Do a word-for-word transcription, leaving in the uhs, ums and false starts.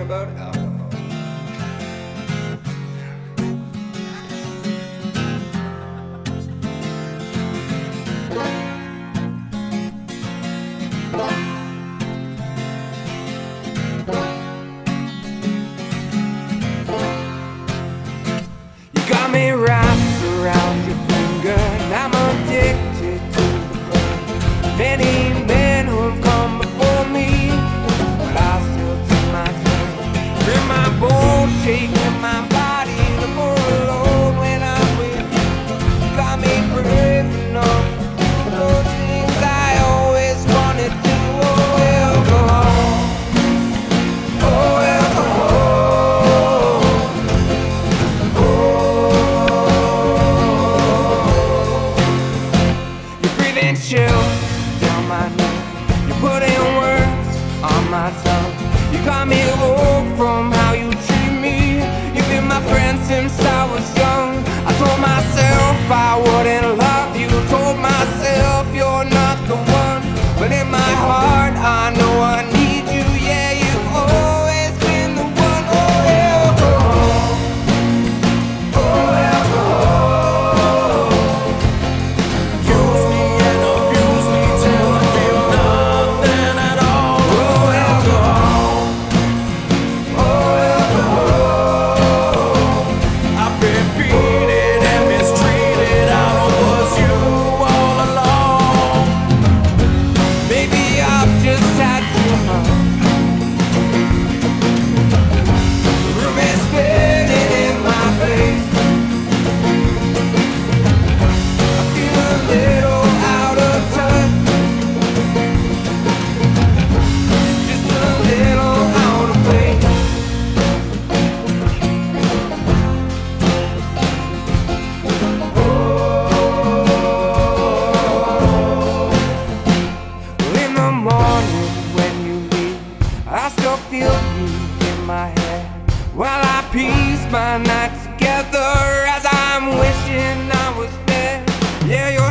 about alcohol. You got me wrapped around your finger, and I'm addicted to the burn. Many men who have come before me, but I still take my turn. Feel my bones shaking my body, the more alone when I'm with you. You got me brave enough for those things I always wanted to. Oh, alcohol. Oh, alcohol. You're breathing chills down my neck. You're putting words on my tongue. You got me hooked from how you treat me. You've been my friend since I was young. I told myself I wouldn't love you. Told myself you're not the one. But in my heart I know I need you. Yeah, you've always been the one. Oh, alcohol. Oh, alcohol. Use me and abuse me till I feel nothing at all. Oh, alcohol. Oh, alcohol. I've been beaten and mistreated. I don't was you all along. Maybe I've just had too much. Room is spinning in my face. I feel a little out of touch. Just a little out of place. Well, in the morning when you leave, I still feel you in my head. While I piece my night together as I'm wishing I was dead. Yeah, you're